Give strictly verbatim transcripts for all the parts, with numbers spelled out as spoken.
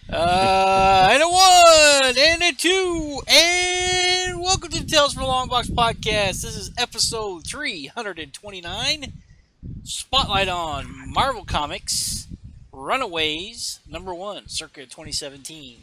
Uh, and a one, and a two, and welcome to the Tales from the Long Box podcast. This is episode three hundred twenty-nine. Spotlight on Marvel Comics, Runaways, number one, circa twenty seventeen.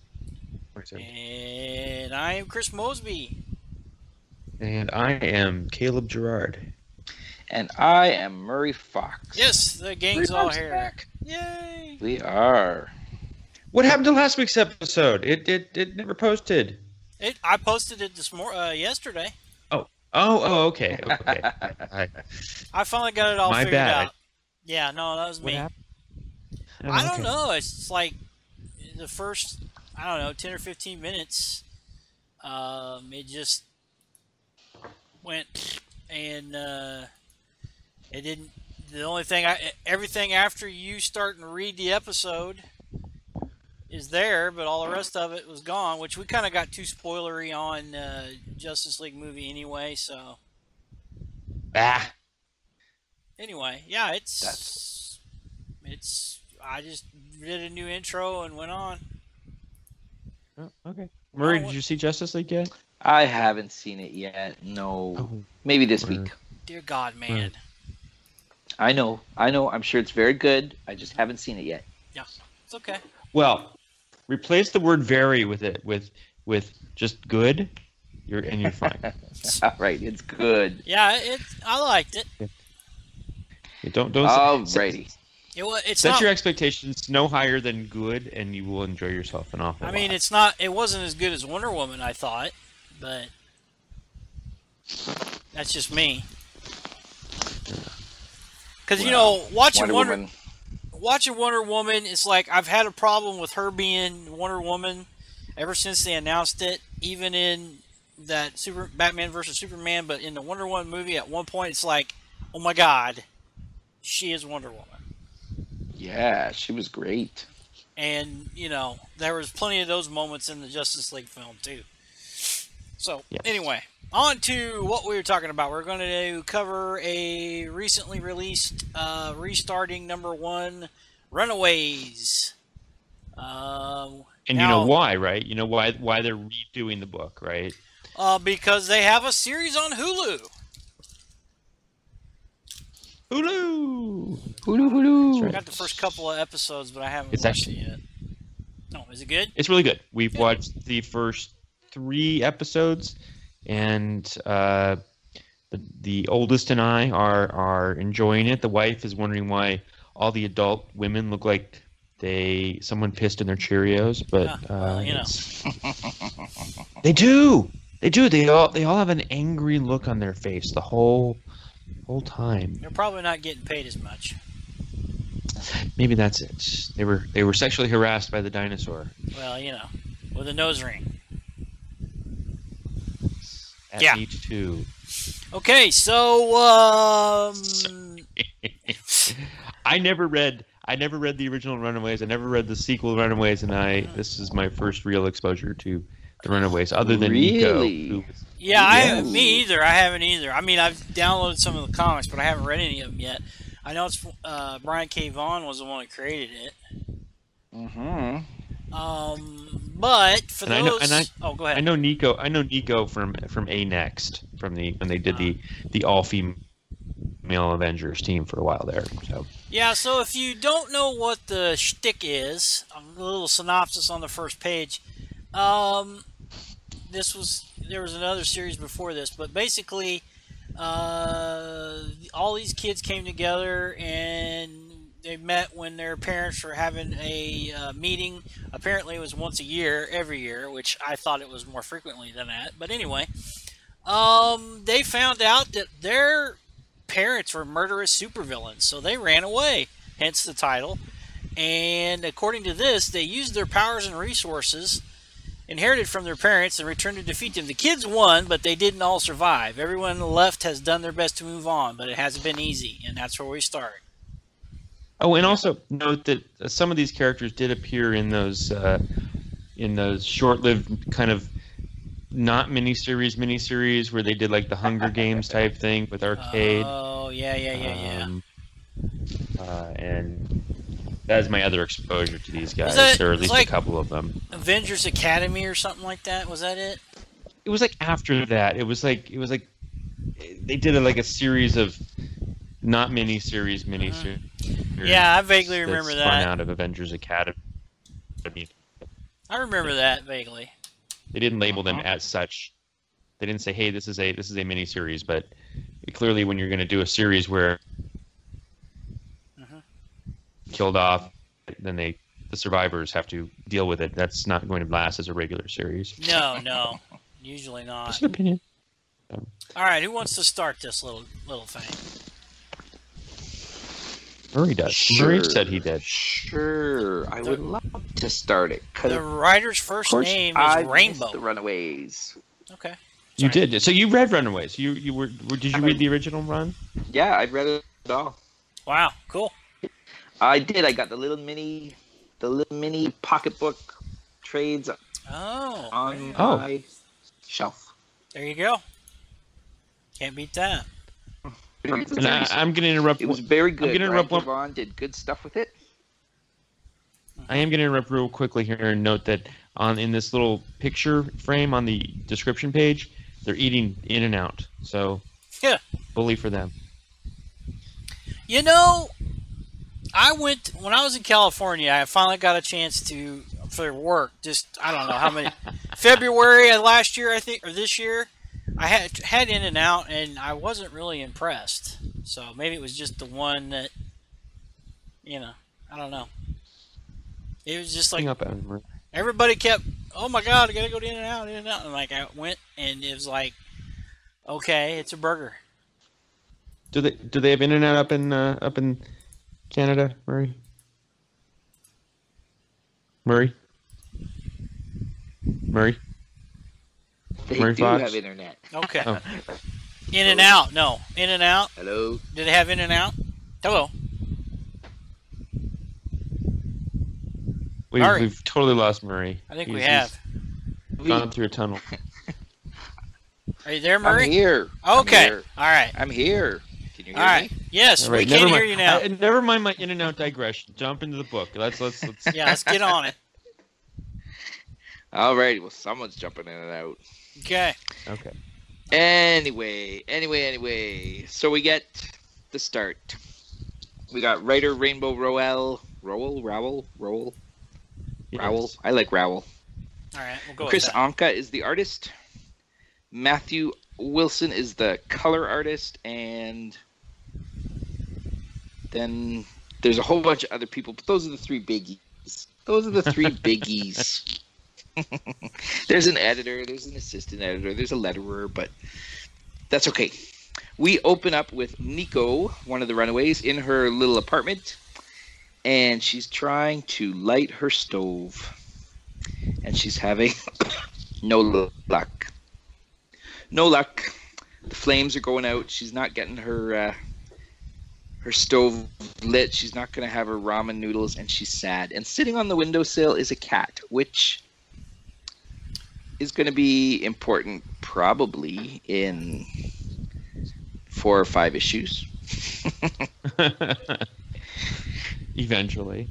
And I am Chris Mosby. And I am Caleb Gerard. And I am Murray Fox. Yes, the gang's We're all here. back. Yay! We are. What happened to last week's episode? It it, it never posted. It, I posted it this mor- uh, yesterday. Oh, oh, oh, okay, okay. I, I finally got it all My figured bad. out. Yeah, no, that was what me. happened? Oh, I don't okay. know. It's like the first, I don't know, ten or fifteen minutes. Um, it just went, and uh, it didn't. The only thing, I everything after you start and read the episode is there, but all the rest of it was gone. Which we kind of got too spoilery on uh, Justice League movie anyway. So Ah, anyway, yeah, it's That's- it's. I just did a new intro and went on. oh, okay. Murray, Oh, what- did you see Justice League yet? I haven't seen it yet. No. Oh, Maybe this word. week. Dear God, man. I know. I know. I'm sure it's very good. I just haven't seen it yet. Yeah, it's okay. Well, replace the word "very" with it with with just good. You're and you're fine. All right. It's good. Yeah, it. I liked it. You don't don't Alrighty. It was. It's set not. your expectations no higher than good, and you will enjoy yourself an awful I lot. mean, it's not. It wasn't as good as Wonder Woman, I thought, but that's just me. Because you know, watching Wonder Wonder, Woman. watching Wonder Woman, it's like I've had a problem with her being Wonder Woman ever since they announced it. Even in that Super Batman versus Superman, but in the Wonder Woman movie, at one point, it's like, oh my God, she is Wonder Woman. Yeah, she was great. And, you know, there was plenty of those moments in the Justice League film, too. So, Yes. anyway, on to what we were talking about. We're going to cover a recently released uh, restarting number one, Runaways. Um, and now, you know why, right? You know why why they're redoing the book, right? Uh, because they have a series on Hulu. Hulu. Hulu, hulu. I got the first couple of episodes, but I haven't It's watched actually- it yet. No, is it good? It's really good. We've Good. watched the first three episodes, and uh, the, the oldest and I are are enjoying it. The wife is wondering why all the adult women look like they someone pissed in their Cheerios, but Ah, well, uh, you know. it's- they do. They do. They all they all have an angry look on their face the whole whole time. They're probably not getting paid as much. Maybe that's it. They were they were sexually harassed by the dinosaur. Well, you know, with a nose ring. At Yeah. age two. Okay, so um, I never read I never read the original Runaways. I never read the sequel Runaways, and I this is my first real exposure to the Runaways, other than Nico. Really? Who, yeah, I Ooh. me either. I haven't either. I mean, I've downloaded some of the comics, but I haven't read any of them yet. I know it's uh, Brian K. Vaughan was the one that created it. Mm-hmm. Um, but for And I know- those, and I- oh, go ahead. I know Nico. I know Nico from from A Next from the when they did the the all female Avengers team for a while there. So Yeah, so if you don't know what the shtick is, a little synopsis on the first page. Um, this was there was another series before this, but basically, uh, all these kids came together and they met when their parents were having a uh, meeting. Apparently, it was once a year, every year, which I thought it was more frequently than that. But anyway, um, they found out that their parents were murderous supervillains, so they ran away, hence the title. And according to this, they used their powers and resources inherited from their parents and returned to defeat them. The kids won, but they didn't all survive. Everyone left has done their best to move on, but it hasn't been easy, and that's where we start. oh, and also note that uh, some of these characters did appear in those uh, in those short-lived kind of not miniseries miniseries where they did like the Hunger Games type thing with Arcade. Oh, yeah, yeah, yeah, yeah. Um, uh, and that is my other exposure to these guys, that- or at it's least like- a couple of them. Avengers Academy or something like that. Was that it? It was like after that. It was like it was like they did a, like a series of not mini series, mini series. Yeah, I vaguely remember spun that. out of Avengers Academy. I remember that vaguely. They didn't label them Uh-huh. as such. They didn't say, "Hey, this is a this is a mini series," but clearly, when you're going to do a series where Mhm. killed off, then they the survivors have to deal with it. That's not going to last as a regular series. No, no, usually not. Just an opinion. All right, who wants to start this little little thing? Murray does. Murray said he did. Sure, I would love to start it. 'Cause The of writer's first course name I is missed Rainbow. The Runaways. Okay. You Sorry. did. So you read Runaways. You you were. were did you I read the original run? Yeah, I read it all. Wow, cool. I did. I got the little mini, the little mini pocketbook trades Oh, on Oh. my shelf. there you go. Can't beat that. And I, I'm going to interrupt. It was very good. I'm gonna Brian interrupt one- Vaughn did good stuff with it. I am going to interrupt real quickly here and note that on in this little picture frame on the description page, they're eating In and Out. So, Yeah. bully for them. You know, I went when I was in California. I finally got a chance to for work. Just I don't know how many February of last year, I think, or this year. I had had In and Out, and I wasn't really impressed. So maybe it was just the one that, you know, I don't know. It was just like Hang up, Adam. everybody kept, oh my god, I gotta go to In and Out, In and Out, and like I went, and it was like, okay, it's a burger. Do they do they have In and Out up in uh, up in Canada, Murray? Murray? Murray? They Murray do Fox? have internet. Okay, Oh. In and Out, no, In and Out. Hello. Did they have In and Out? Hello. We've, Murray. we've totally lost Murray. I think we He's- have. he's gone through a tunnel. Are you there, I'm Murray? here. I'm Okay. here. All right. I'm here. Can you All hear right. me? Yes, All right, we can never hear mind. you now. I- never mind my In and Out digression. Jump into the book. Let's let's let's. Yeah, let's get on it. All right. Well, someone's jumping in and out. Okay. Okay. Anyway, anyway, anyway. So we get the start. We got writer Rainbow Rowell. Rowell? Rowell? Rowell? Rowell? Yes. I like Rowell. All right. We'll go Chris with that. Anka is the artist. Matthew Wilson is the color artist. And then there's a whole bunch of other people. But those are the three biggies. Those are the three biggies. There's an editor, there's an assistant editor, there's a letterer, but that's okay. We open up with Nico, one of the runaways, in her little apartment, and she's trying to light her stove, and she's having no luck. No luck. The flames are going out. She's not getting her uh, her stove lit. She's not going to have her ramen noodles, and she's sad. And sitting on the windowsill is a cat, which is going to be important probably in four or five issues. Eventually.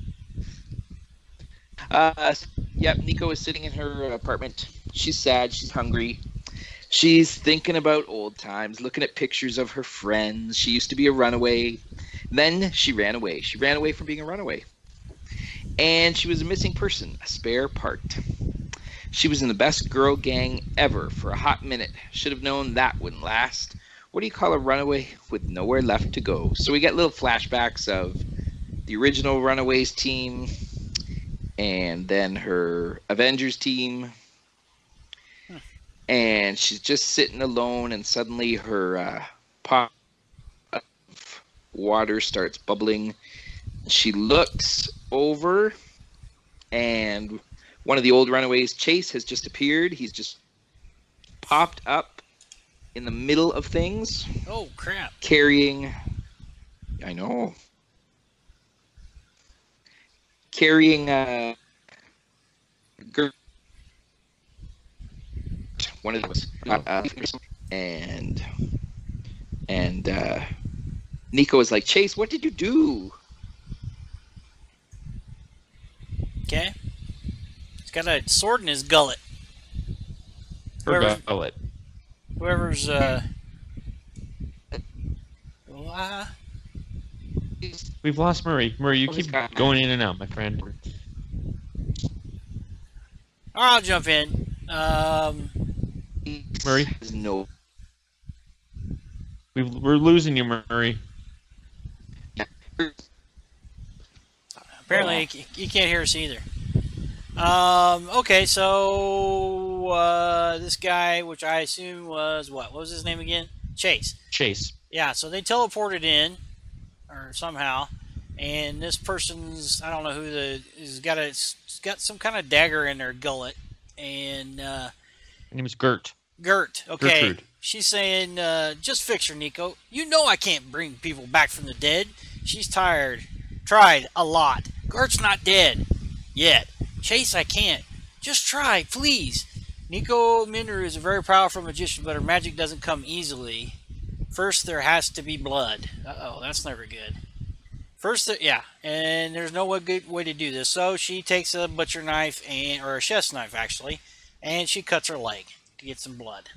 Uh, yep, Nico is sitting in her apartment. She's sad. She's hungry. She's thinking about old times, looking at pictures of her friends. She used to be a runaway. Then she ran away. She ran away from being a runaway. And she was a missing person, a spare part. She was in the best girl gang ever for a hot minute. Should have known that wouldn't last. What do you call a runaway with nowhere left to go? So we get little flashbacks of the original Runaways team and then her Avengers team. And she's just sitting alone, and suddenly her uh, pot of water starts bubbling. She looks over, and one of the old runaways, Chase, has just appeared. He's just popped up in the middle of things, Oh crap! carrying... I know. Carrying a... Gert, one of those, uh, uh, and and uh, Nico is like, Chase, what did you do? Okay. He's got a sword in his gullet. Her Whoever's, gullet. whoever's uh. Well, uh, We've lost Murray. Murray, you Oh, he's keep got- going in and out, my friend. I'll jump in. Um, Murray? No. We've, we're losing you, Murray. apparently, you, you can't hear us either. Um, okay, so uh, this guy, which I assume was what? What was his name again? Chase. Chase. Yeah, so they teleported in, or somehow, and this person's I don't know who the has got a it's got some kind of dagger in their gullet, and uh, Her name is Gert. Gert. Okay, Gertrude. she's saying, uh, "Just fix her, Nico. You know I can't bring people back from the dead. She's tired. Tried a lot. Gert's not dead yet. Chase, I can't. Just try, please." Nico Minoru is a very powerful magician, but her magic doesn't come easily. First, there has to be blood. Uh-oh, that's never good. First, there, yeah, and there's no way, good way to do this. So she takes a butcher knife, and or a chef's knife, actually, and she cuts her leg to get some blood.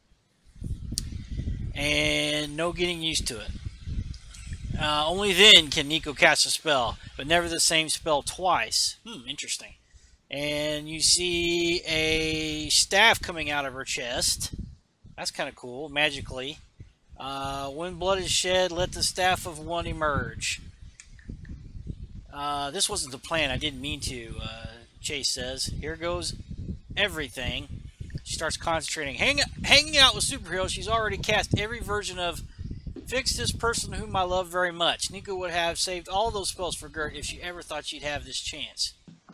And no getting used to it. Uh, only then can Nico cast a spell, but never the same spell twice. Hmm, interesting. And you see a staff coming out of her chest. That's kind of cool, magically. Uh, when blood is shed, let the staff of one emerge. Uh, this wasn't the plan. I didn't mean to, uh, Chase says. Here goes everything. She starts concentrating. Hang, hanging out with superheroes, she's already cast every version of Fix This Person Whom I Love Very Much. Nico would have saved all those spells for Gert if she ever thought she'd have this chance.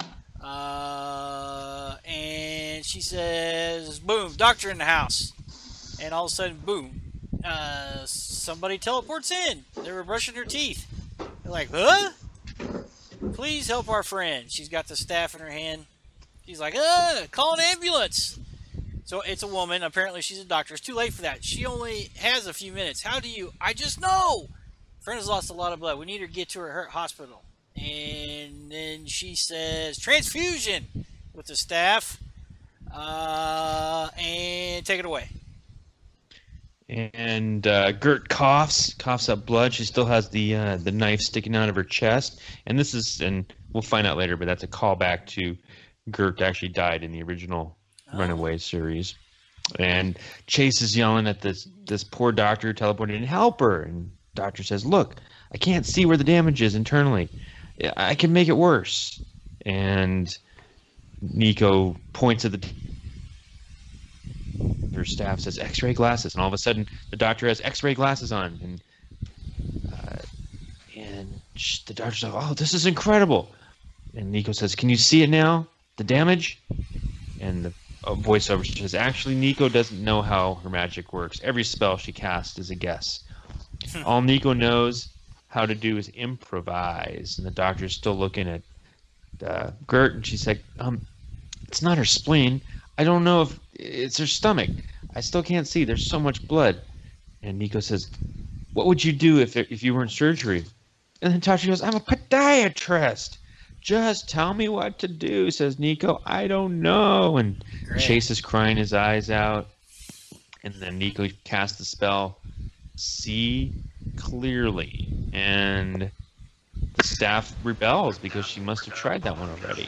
Uh, and she says, boom, doctor in the house. And all of a sudden, boom, uh, somebody teleports in. They were brushing their teeth. They're like, huh? Please help our friend. She's got the staff in her hand. She's like, uh, call an ambulance. So it's a woman. Apparently she's a doctor. It's too late for that. She only has a few minutes. How do you? I just know. Friend has lost a lot of blood. We need her to get to her, her hospital. And then she says, transfusion with the staff. Uh, and take it away. And uh, Gert coughs, coughs up blood. She still has the uh, the knife sticking out of her chest. And this is, and we'll find out later, but that's a callback to Gert actually died in the original oh. Runaway series. And Chase is yelling at this this poor doctor teleporting in, help her. And doctor says, look, I can't see where the damage is internally. I can make it worse. And Nico points at the her staff, says x-ray glasses, and all of a sudden the doctor has x-ray glasses on, and uh, and the doctor's like, oh, this is incredible. And Nico says, can you see it now, the damage? And the uh, voiceover says, actually Nico doesn't know how her magic works. Every spell she casts is a guess. All Nico knows how to do is improvise. And the doctor's still looking at uh, Gert, and she's like, um it's not her spleen. I don't know if it's her stomach. I still can't see. There's so much blood. And Nico says, what would you do if if you were in surgery? And then Tachi goes, I'm a podiatrist. Just tell me what to do, says Nico. I don't know. And Great. Chase is crying his eyes out. And then Nico casts the spell, See Clearly. And the staff rebels because she must have tried that one already.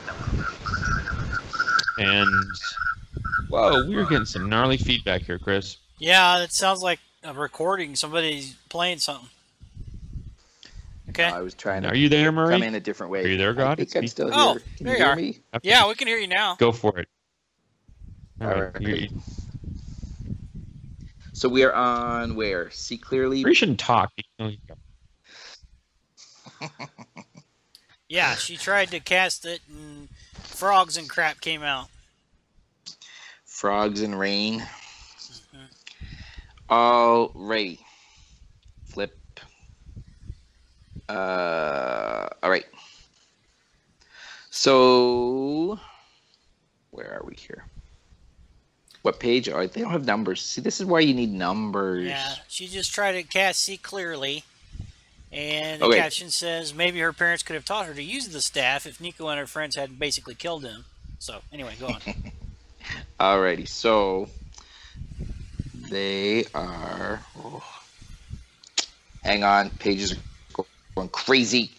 And whoa, we're getting some gnarly feedback here, Chris. Yeah, it sounds like a recording. Somebody's playing something. Okay. No, I was trying to. Are you there, Murray? Come in a different way. Are you there, God? I think I'm still here. Oh, Can there you you hear are. me? Okay. Yeah, we can hear you now. Go for it. All All right. right. You, So we are on where? See Clearly? you shouldn't talk. You know, Yeah, she tried to cast it, and frogs and crap came out. Frogs and rain. Mm-hmm. All righty. Flip. Uh, all right. So, where are we here? What page are they? Don't have numbers. See, this is why you need numbers. Yeah, she just tried to cast See Clearly, And the Okay. caption says, maybe her parents could have taught her to use the staff if Nico and her friends hadn't basically killed him. So, anyway, go on. Alrighty, so they are. Oh, hang on, pages are going crazy.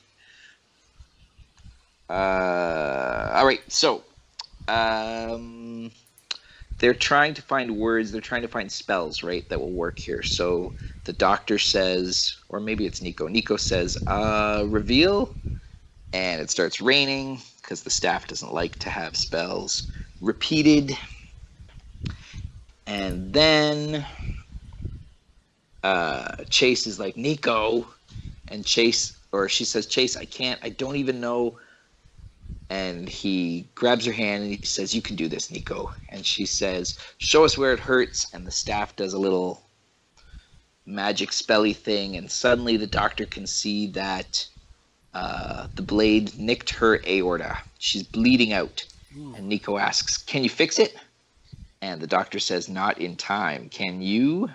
Uh, all right, so um, they're trying to find words. They're trying to find spells, right, that will work here. So the doctor says, or maybe it's Nico. Nico says, uh, reveal, and it starts raining because the staff doesn't like to have spells repeated. And then uh, Chase is like, Nico, and Chase, or she says, Chase, I can't, I don't even know. And he grabs her hand and he says, you can do this, Nico. And she says, show us where it hurts. And the staff does a little magic spelly thing. And suddenly the doctor can see that uh, the blade nicked her aorta. She's bleeding out. Ooh. And Nico asks, can you fix it? And the doctor says, not in time. Can you?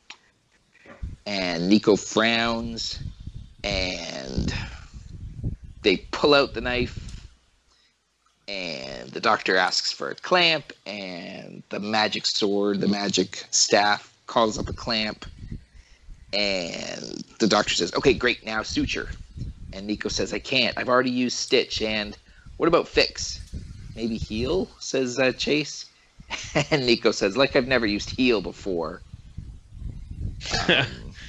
And Nico frowns. And they pull out the knife. And the doctor asks for a clamp, and the magic sword, the magic staff, calls up a clamp. And the doctor says, okay, great, now suture. And Nico says, I can't. I've already used stitch. And what about fix? Maybe heal, says uh, Chase. And Nico says, like I've never used heal before. Um,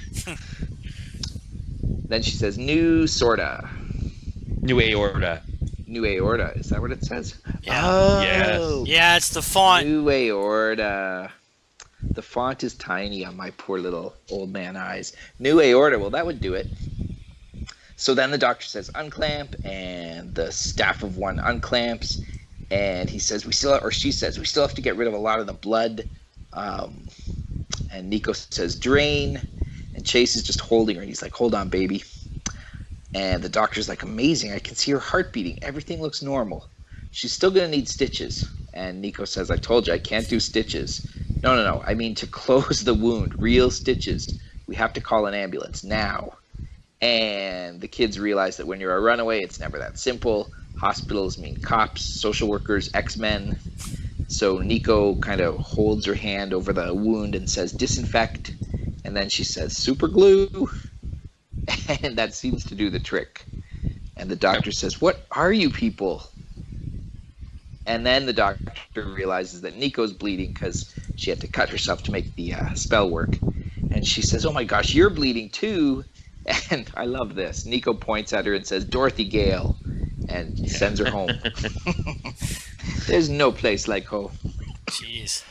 then she says, new sorta. New aorta. New aorta. Is that what it says? Yeah. Oh. Yeah, it's the font. New aorta. The font is tiny on my poor little old man eyes. New aorta. Well, that would do it. So then the doctor says unclamp, and the staff of one unclamps, and he says we still, or she says we still have to get rid of a lot of the blood. Um, and Nico says drain, and Chase is just holding her. He's like, hold on, baby. And the doctor's like, amazing, I can see her heart beating. Everything looks normal. She's still going to need stitches. And Nico says, I told you, I can't do stitches. No, no, no. I mean to close the wound. Real stitches. We have to call an ambulance now. And the kids realize that when you're a runaway, it's never that simple. Hospitals mean cops, social workers, X-Men. So Nico kind of holds her hand over the wound and says, disinfect. And then she says, super glue. And that seems to do the trick. And the doctor says, what are you people? And then the doctor realizes that Nico's bleeding because she had to cut herself to make the uh, spell work. And she says, oh my gosh, you're bleeding too. And I love this. Nico points at her and says, Dorothy Gale. And sends her home. There's no place like home. Jeez.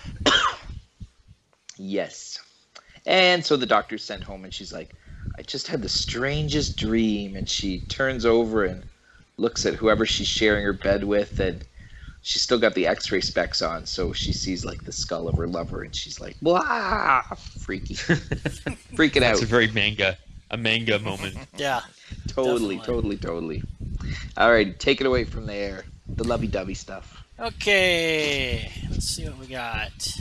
Yes. And so the doctor's sent home, and she's like, I just had the strangest dream. And she turns over and looks at whoever she's sharing her bed with, and she's still got the x-ray specs on, so she sees like the skull of her lover, and she's like, blah, freaky. Freaking out. It's a very manga, a manga moment. Yeah. Totally, definitely. totally, totally. All right, take it away from there. The lovey-dovey stuff. Okay. Let's see what we got.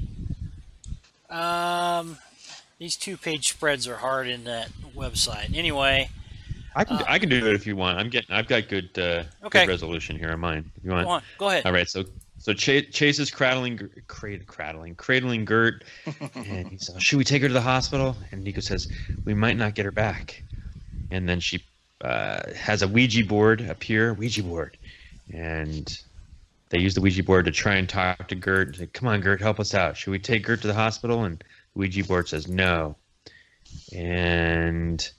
Um, these two-page spreads are hard in that website. Anyway. I can Uh, I can do it if you want. I'm getting I've got good uh, Okay. good resolution here on mine. If you want? Go on. Go ahead. All right, so so Chase, Chase is cradling, cradling, cradling, cradling Gert, and he says, "Should we take her to the hospital?" And Nico says, "We might not get her back." And then she uh, has a Ouija board appear, Ouija board, and they use the Ouija board to try and talk to Gert. Say, "Come on, Gert, help us out. Should we take Gert to the hospital?" And the Ouija board says no. And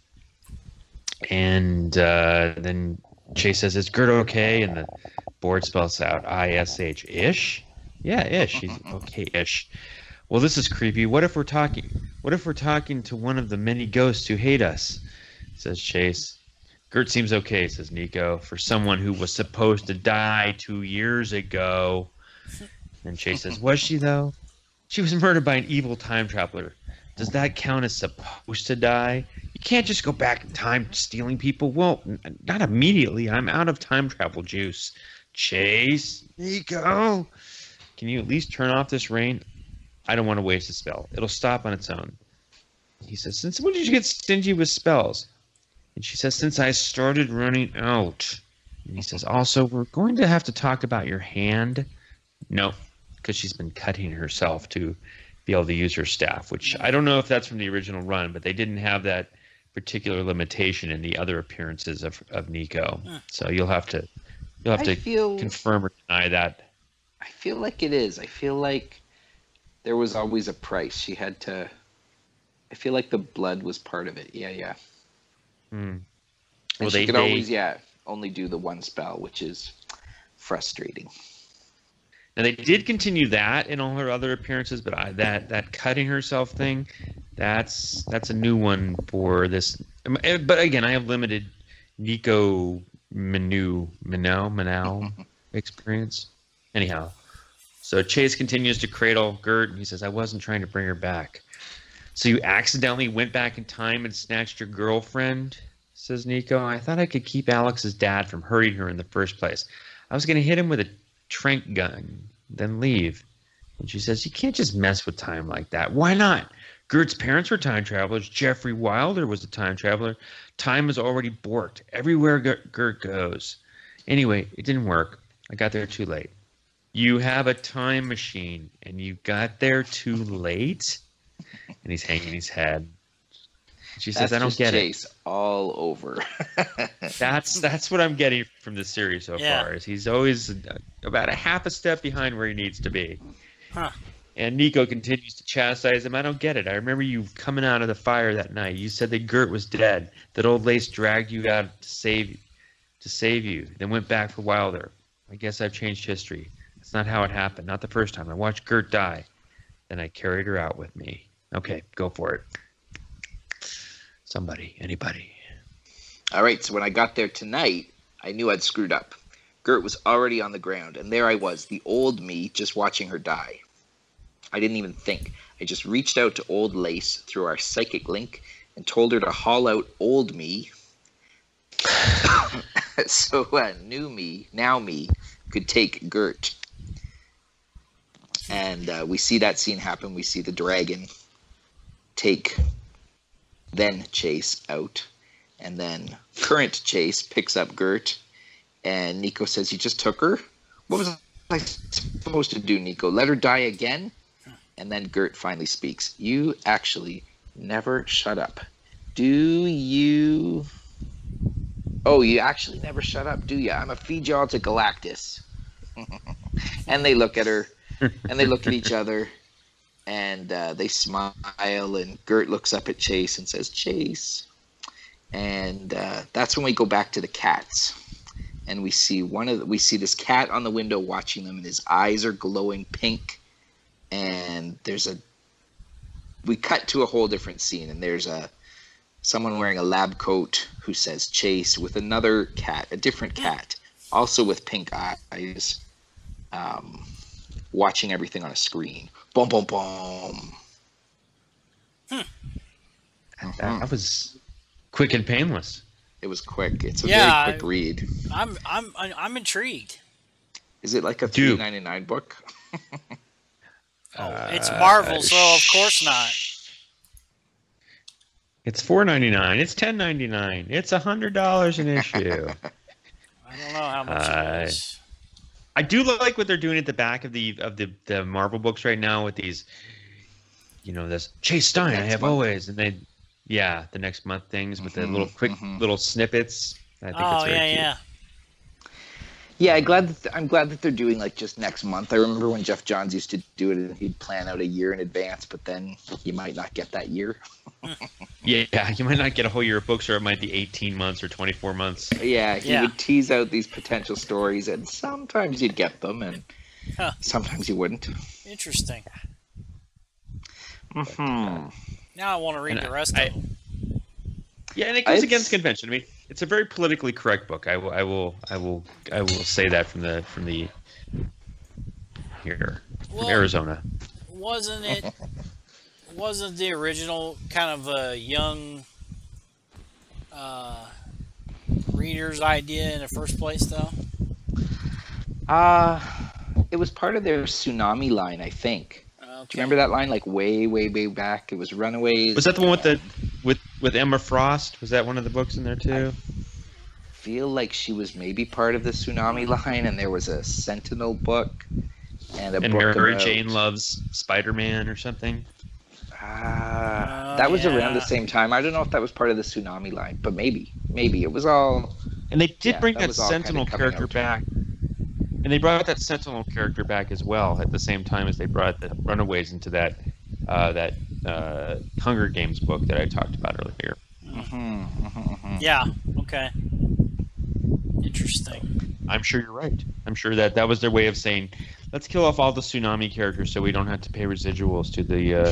and uh, then Chase says, "Is Gert okay?" And the board spells out I S H. Ish? Yeah, ish. He's okay-ish. Well, this is creepy. What if we're talking? What if we're talking to one of the many ghosts who hate us? Says Chase. Gert seems okay, says Nico, for someone who was supposed to die two years ago. And Chase says, was she, though? She was murdered by an evil time traveler. Does that count as supposed to die? You can't just go back in time stealing people. Well, n- not immediately. I'm out of time travel juice. Chase, Nico, can you at least turn off this rain? I don't want to waste a spell. It'll stop on its own. He says, since when did you get stingy with spells? And she says, since I started running out. And he says, also, we're going to have to talk about your hand. No, because she's been cutting herself to be able to use her staff, which I don't know if that's from the original run, but they didn't have that particular limitation in the other appearances of, of Nico. So you'll have to you'll have I to feel, confirm or deny that. I feel like it is. I feel like there was always a price. She had to. I feel like the blood was part of it. Yeah, yeah. Hmm. And Well, she they, could they always, yeah, only do the one spell, which is frustrating. Now they did continue that in all her other appearances, but I, that that cutting herself thing, that's that's a new one for this. But again, I have limited Nico Manu Manau Manau experience. Anyhow, so Chase continues to cradle Gert, and he says, "I wasn't trying to bring her back. So you accidentally went back in time and snatched your girlfriend?" Says Nico. "I thought I could keep Alex's dad from hurting her in the first place. I was going to hit him with a trank gun, then leave." And she says, "You can't just mess with time like that." "Why not? Gert's parents were time travelers. Jeffrey Wilder was a time traveler. Time is already borked everywhere Gert, Gert goes. Anyway, it didn't work. I got there too late." "You have a time machine, and you got there too late?" And he's hanging his head. She says, That's "I don't just get Chase all over. it." That's that's what I'm getting from this series so Yeah. far. Is he's always about a half a step behind where he needs to be. Huh. And Nico continues to chastise him. "I don't get it. I remember you coming out of the fire that night. You said that Gert was dead. That old Lace dragged you out to save to save you. Then went back for Wilder. I guess I've changed history. That's not how it happened. Not the first time. I watched Gert die. Then I carried her out with me." Okay, go for it. Somebody, anybody. All right, so when I got there tonight, I knew I'd screwed up. Gert was already on the ground, and there I was, the old me, just watching her die. I didn't even think. I just reached out to old Lace through our psychic link and told her to haul out old me so uh, new me, now me, could take Gert. And uh, we see that scene happen. We see the dragon take then Chase out, and then current Chase picks up Gert, and Nico says, "You just took her? What was I supposed to do, Nico? Let her die again?" And then Gert finally speaks. "You actually never shut up. Do you... Oh, you actually never shut up, do you? I'm going to feed you all to Galactus." And they look at her, and they look at each other, and uh, they smile, and Gert looks up at Chase and says, "Chase." And uh, that's when we go back to the cats, and we see one of the, we see this cat on the window watching them, and his eyes are glowing pink. And there's a we cut to a whole different scene, and there's a someone wearing a lab coat who says Chase, with another cat, a different cat, also with pink eyes, um, watching everything on a screen. Boom, boom, boom. Hmm. That, that was quick and painless. It was quick. It's a Yeah, very quick I- read. I'm I'm I'm intrigued. Is it like a Dude. three ninety-nine book? Oh, it's Uh, Marvel, so of course not. It's four ninety-nine. It's ten ninety-nine. It's a hundred dollars an issue. I don't know how much Uh, it is. I do like what they're doing at the back of the of the, the Marvel books right now with these, you know, this Chase Stein. I next have month. always, and they, yeah, the next month things with the Mhm, little quick mhm. little snippets. I think Oh that's very yeah, cute. yeah. Yeah, I'm glad that I'm glad that they're doing like just next month. I remember when Jeff Johns used to do it, and he'd plan out a year in advance, but then he might not get that year. Yeah, you might not get a whole year of books, or it might be eighteen months or twenty-four months. Yeah, he Yeah. would tease out these potential stories, and sometimes you'd get them, and Huh. sometimes you wouldn't. Interesting. Mm-hmm. Now I want to read And the rest I- of them. Yeah, and it goes It's- against convention. I mean, it's a very politically correct book. I will, I will, I will, I will say that from the from the here from Well, Arizona. Wasn't it? Wasn't the original kind of a young uh, reader's idea in the first place, though? Uh, it was part of their Tsunami line, I think. Okay. Do you remember that line? Like way, way, way back. It was Runaways. Was that the one with the with with Emma Frost. Was that one of the books in there too? Feel like she was maybe part of the Tsunami line, and there was a Sentinel book and a And book Mary about... Jane loves Spider-Man or something. Ah, Oh, that was around yeah. the same time. I don't know if that was part of the Tsunami line, but maybe, maybe it was all. And they did Yeah, bring that that, was all kinda Sentinel coming character out. back. And they brought that Sentinel character back as well at the same time as they brought the Runaways into that uh, that uh, Hunger Games book that I talked about earlier. Mhm, mhm, mhm. Yeah. Okay. Interesting. I'm sure you're right. I'm sure that that was their way of saying, let's kill off all the Tsunami characters so we don't have to pay residuals to the. Uh...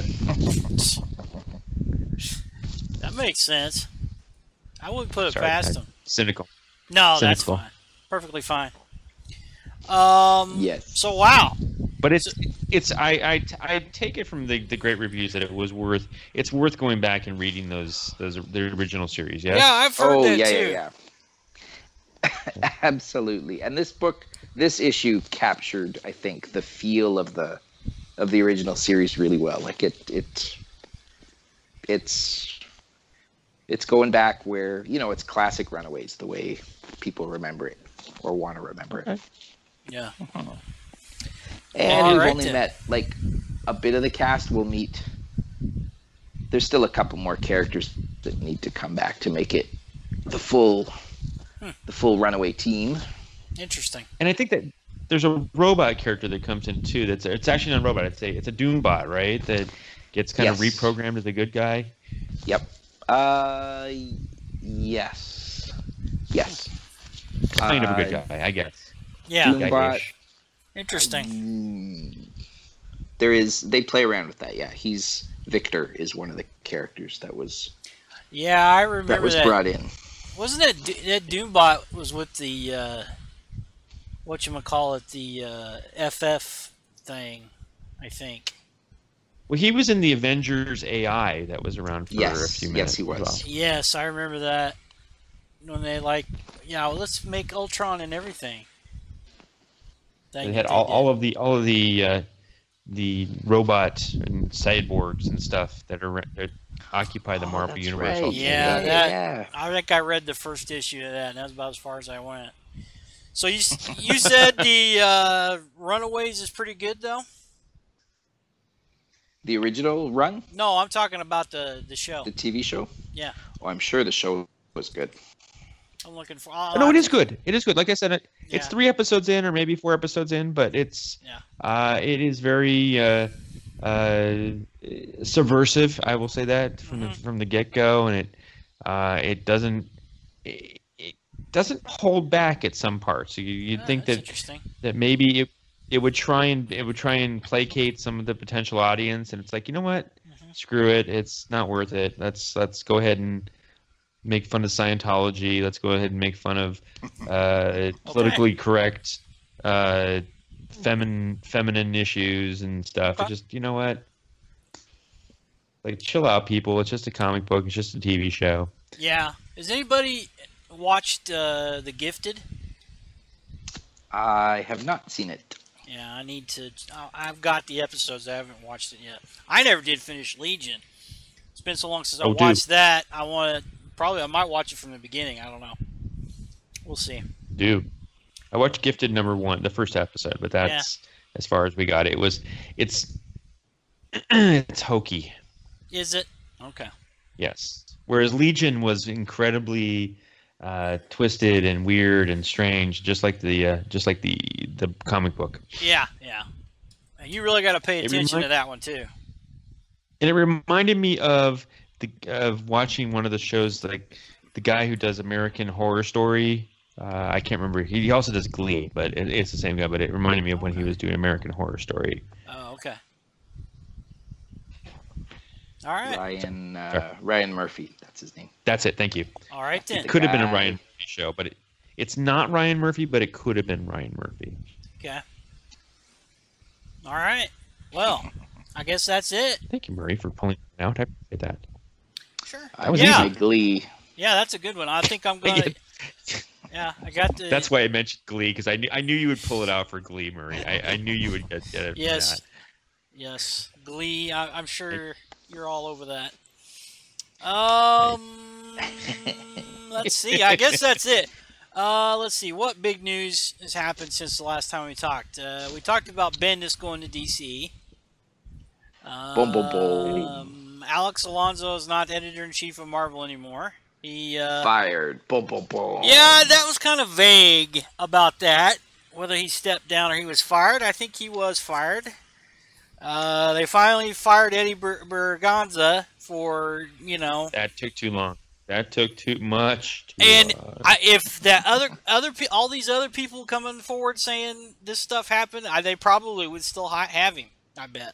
That makes sense. I wouldn't put it Sorry, past I- them. cynical. No, that's cynical. fine. Perfectly fine. Um. Yes. So wow. But it's it's I, I, I take it from the, the great reviews that it was worth it's worth going back and reading those those the original series. Yes? Yeah, I've heard Oh that yeah, too. yeah, yeah. Absolutely. And this book, this issue captured, I think, the feel of the of the original series really well. Like it, it, it's, it's going back where you know it's classic Runaways, the way people remember it or want to remember it. Okay. Yeah. And All we've right only then. met like a bit of the cast. We'll meet. There's still a couple more characters that need to come back to make it the full, Hmm. the full Runaway team. Interesting. And I think that there's a robot character that comes in too. That's it's actually not a robot. It's a it's a Doombot, right? That gets kind of Yes. reprogrammed as a good guy. Yep. Uh, yes. Yes. Kind of a good Uh, guy, I guess. Yeah. Doom- Doombot. Guy-ish. Interesting. Mm, there is. They play around with that. Yeah, he's Victor is one of the characters that was Yeah, I that remember was that. brought in. Wasn't it Do- that Doombot was with the uh, what you call it, the uh, F F thing? I think. Well, he was in the Avengers A I that was around for Yes, a few yes, minutes. he as was. well. Yes, I remember that. When they like, yeah, well, let's make Ultron and everything. They had all, all of the all of the uh, the robot and cyborgs and stuff that are that occupy the Oh, Marvel that's universe. right. altogether. Yeah, that- yeah. I think I read the first issue of that, and that's about as far as I went. So you s- you said the uh, Runaways is pretty good, though? The original run, No, I'm talking about the the show. the T V show. Yeah. Oh, I'm sure the show was good. I'm looking for. I'll No, it have is to- good. It is good. Like I said, it, it's Yeah. three episodes in, or maybe four episodes in, but it's Yeah. uh, it is very uh, uh, subversive. I will say that from Mhm. the from the get go, and it uh, it doesn't it, it doesn't hold back at some parts. You you'd Ah, think that's that interesting. that maybe it it would try and it would try and placate some of the potential audience, and it's like, you know what, Mhm. screw it, it's not worth it. Let's let's go ahead and make fun of Scientology. Let's go ahead and make fun of uh, politically correct uh, feminine feminine issues and stuff. Okay. It's just, you know what, like, chill out, people. It's just a comic book. It's just a T V show. Yeah. Has anybody watched uh, The Gifted? I have not seen it. Yeah, I need to. I- I've got the episodes. I haven't watched it yet. I never did finish Legion. It's been so long since I Oh, dude. watched that. I want to probably. I might watch it from the beginning. I don't know. We'll see. Dude, I watched Gifted number one, the first episode, but that's as far as we got. It was it's it's hokey. Is it okay? Yes. Whereas Legion was incredibly uh, twisted and weird and strange, just like the uh, just like the the comic book. Yeah, yeah. You really got to pay It attention remind- to that one too. And it reminded me of the of watching one of the shows, like the guy who does American Horror Story. Uh, I can't remember. He, he also does Glee, but it, it's the same guy. But it reminded me of when he was doing American Horror Story. Oh, okay. All right. Ryan uh, Ryan Murphy, that's his name. That's it. Thank you. All right then. It could have been a guy- Ryan Murphy show, but it, it's not Ryan Murphy. But it could have been Ryan Murphy. Okay. All right. Well, I guess that's it. Thank you, Murray, for pulling it out. I appreciate that. Sure. I was yeah. easy. Glee. Yeah, that's a good one. I think I'm gonna. Yeah, I got the. That's why I mentioned Glee, because I knew I knew you would pull it out for Glee, Murray. I, I knew you would get, get it. for Yes. that. Yes. Glee. I, I'm sure you're all over that. Um, let's see. I guess that's it. Uh, let's see. What big news has happened since the last time we talked? Uh, we talked about Bendis going to D C. Um, Boom, boom, boom. Alex Alonso is not editor-in-chief of Marvel anymore. He uh, Fired. Boom, boom, boom. Yeah, that was kind of vague about that. Whether he stepped down or he was fired. I think he was fired. Uh, they finally fired Eddie Ber- Berganza for, you know... That took too long. That took too much. Too And long. I, if that other other pe- all these other people coming forward saying this stuff happened, I, they probably would still ha- have him. I bet.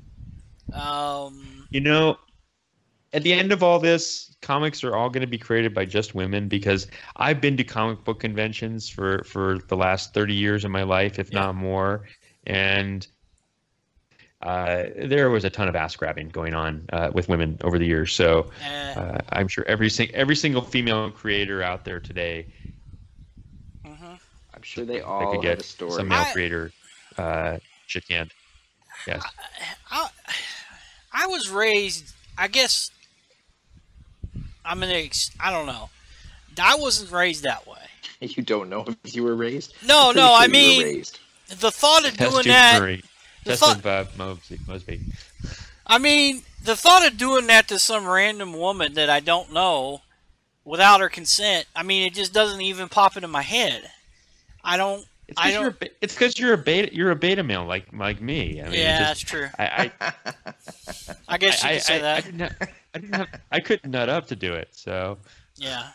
Um, You know, at the end of all this, comics are all going to be created by just women, because I've been to comic book conventions for, for the last thirty years of my life, if Yeah. not more. And uh, there was a ton of ass grabbing going on uh, with women over the years. So uh, uh, I'm sure every, sing- every single female creator out there today mhm. I'm sure they that all could have get a story. some male I- creator uh, shit canned. Yes. I, I was raised, I guess, I'm an ex, I don't know. I wasn't raised that way. You don't know if you were raised? No, I'm pretty no, sure I you were mean, raised. the thought of Test doing tube that, Murray. the Test thought, of uh, Mosby. Mosby. I mean, the thought of doing that to some random woman that I don't know without her consent, I mean, it just doesn't even pop into my head. I don't, It's I because you're, a don't, be- it's 'cause you're a beta. You're a beta male like like me. I mean, yeah, it that's just, true. I I, I guess you I, could say I, I that. didn't have, I didn't have. I couldn't nut up to do it. So Yeah.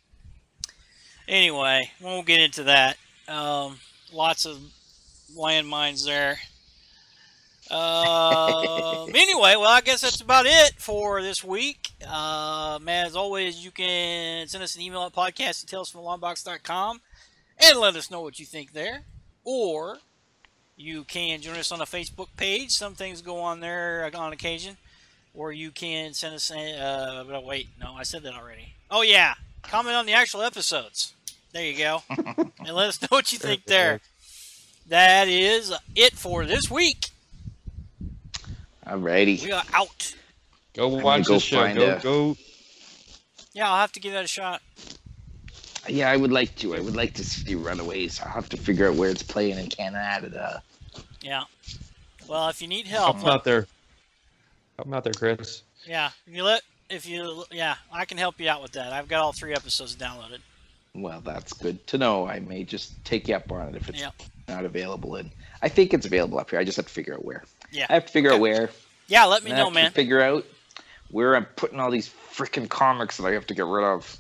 Anyway, we won't get into that. Um, lots of landmines there. Um, anyway, well, I guess that's about it for this week. Um, as always, you can send us an email at podcast at tales from the long box dot com and let us know what you think there. Or you can join us on a Facebook page. Some things go on there on occasion. Or you can send us a... Uh, but wait, no, I said that already. Oh, yeah. Comment on the actual episodes. There you go. And let us know what you think there. That is it for this week. Alrighty. We are out. go gonna watch go the show. find Go a- go. Yeah, I'll have to give that a shot. Yeah, I would like to. I would like to see Runaways. I'll have to figure out where it's playing in Canada. Yeah. Well, if you need help, Help 'em out there. Help 'em out there, Chris. yeah, if you let, if you, yeah, I can help you out with that. I've got all three episodes downloaded. Well, that's good to know. I may just take you up on it if it's Yep. not available. And I think it's available up here. I just have to figure out where. Yeah. I have to figure Okay. out where. Yeah, let me And I know, have to man. figure out where I'm putting all these freaking comics that I have to get rid of.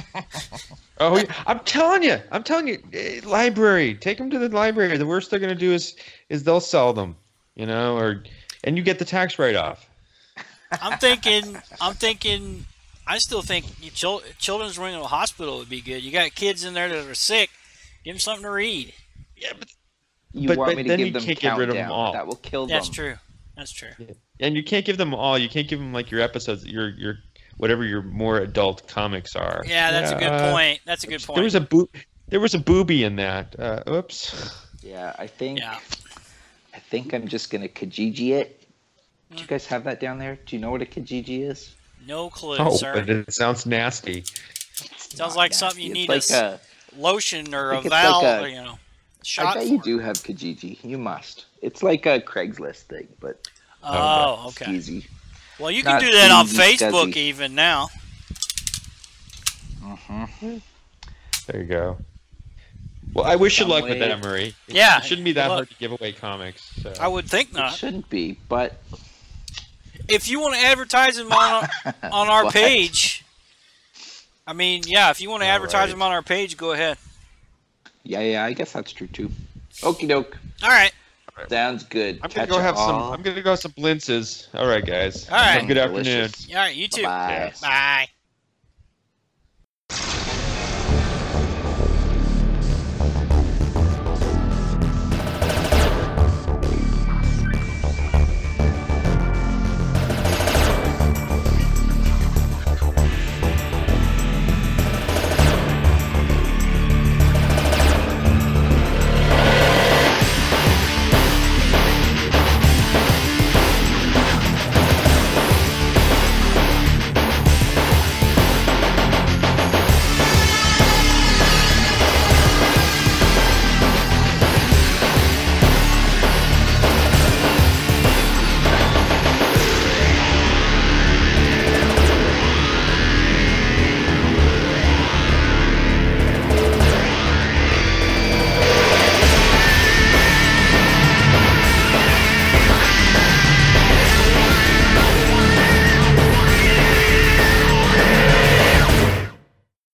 Oh, yeah. I'm telling you. I'm telling you. eh, Library. Take them to the library. The worst they're gonna do is is they'll sell them. You know, or and you get the tax write off. I'm thinking, I'm thinking, I still think you chil- Children's Wing of a Hospital would be good. You got kids in there that are sick. Give them something to read. Yeah, but You But- want but me to then give you them can't get rid of them Countdown. all. That will kill That's them. true. That's true. and you can't give them all. You can't give them like your episodes, your your whatever your more adult comics are. Yeah, that's a good uh, point. That's a good point. There was a boo- there was a booby in that. Uh, oops. Yeah, I think Yeah. I think I'm just gonna Kijiji it. Do Hmm. you guys have that down there? Do you know what a Kijiji is? No clue, Oh, sir. but it sounds nasty. It's Sounds not like something you nasty. need It's a like s- lotion or I a think it's valve, like a- or, you know, I shot bet for you it. do have Kijiji. You must. It's like a Craigslist thing, but Oh, it's okay. easy. Well, you can Not do that on easy, Facebook scuzzy. even now. Mm-hmm. There you go. Well, I wish you Some luck with way- that, Murray. It, Yeah, it shouldn't be that good luck. hard to give away comics. So. I would think It not. shouldn't be, but If you want to advertise them on on our What? page, I mean, yeah, if you want to All advertise right. them on our page, go ahead. yeah, yeah, I guess that's true too. Okie doke. All right. Sounds good. I'm Catch gonna go have some. all. I'm gonna go have some blintzes. All right, guys. All right. Have a good Delicious. afternoon. All right, you too. Bye. Bye.